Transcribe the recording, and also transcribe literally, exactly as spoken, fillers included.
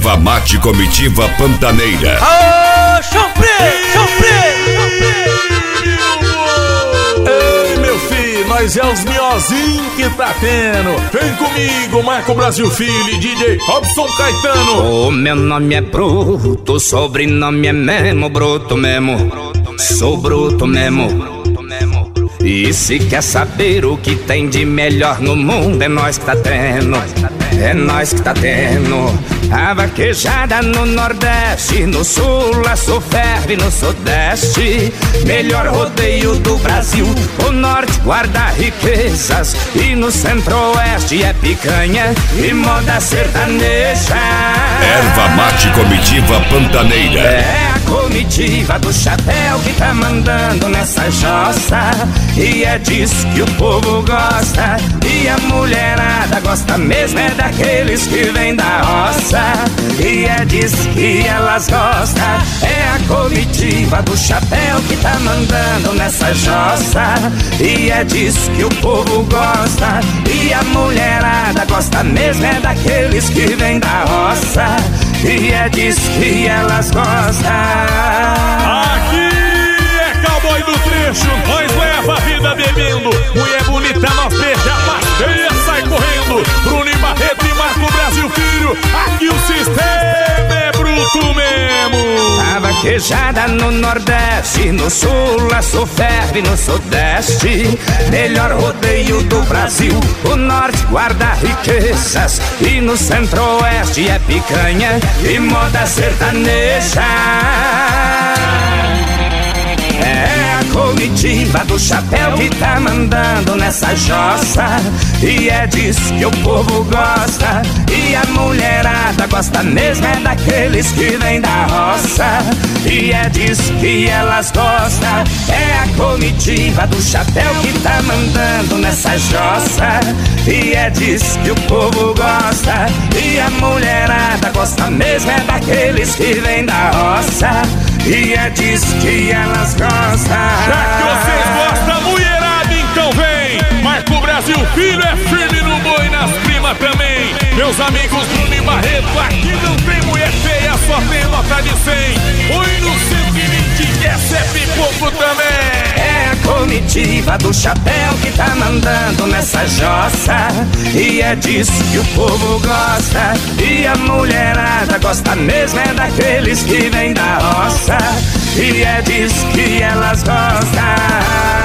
Erva mate comitiva pantaneira. Ô, chofre, chofre, Ei, meu filho, nós é os miozinhos que tá tendo. Vem comigo, Marco Brasil Filho e D J Robson Caetano. O meu nome é Bruto, sobrenome é mesmo Bruto mesmo. Sou bruto mesmo. E se quer saber o que tem de melhor no mundo, é nós que tá tendo, é nós que tá tendo. A vaquejada no Nordeste, no Sul a ferve no Sudeste. Melhor rodeio do Brasil, o Norte guarda riquezas e no Centro-Oeste é picanha e moda sertaneja. Erva mate comitiva pantaneira. É a comitiva do chapéu que tá mandando nessa jossa, e é disso que o povo gosta. E a mulherada gosta mesmo é daqueles que vêm da roça, e é disso que elas gostam. É a comitiva do chapéu que tá mandando nessa jossa, e é disso que o povo gosta. E a mulherada gosta mesmo é daqueles que vêm da roça, e é disso que elas gostam. Aqui é cowboy do trecho, nós leva a vida bebendo. Mulher bonita, nós beija, passeia, sai correndo. Bruno e Barreto e Marco Brasil Filho, aqui o sistema é bruto mesmo. A vaquejada no Nordeste, no Sul a ferve no Sudeste. Melhor rodeio do Brasil, o Norte guarda riquezas e no Centro-Oeste é picanha e moda sertaneja. É a comitiva do chapéu que tá mandando nessa jossa, e é disso que o povo gosta. E a mulherada gosta mesmo é daqueles que vêm da roça, e é disso que elas gostam. É a comitiva do chapéu que tá mandando nessa jossa, e é disso que o povo gosta. E a mulherada gosta mesmo é daqueles que vêm da roça, e é disso que elas gostam. Já que vocês gostam, mulherada, então vem. Marco Brasil Filho é firme no boi, nas primas também. Meus amigos Bruno e Barreto, aqui não tem mulher feia, só tem nota de cem. Oi no cento e vinte, que é sempre pouco também. É a comitiva do chapéu que tá mandando nessa jossa, e é disso que o povo gosta. E a mulherada gosta mesmo é daqueles que vêm da roça, e é disso que elas gostam.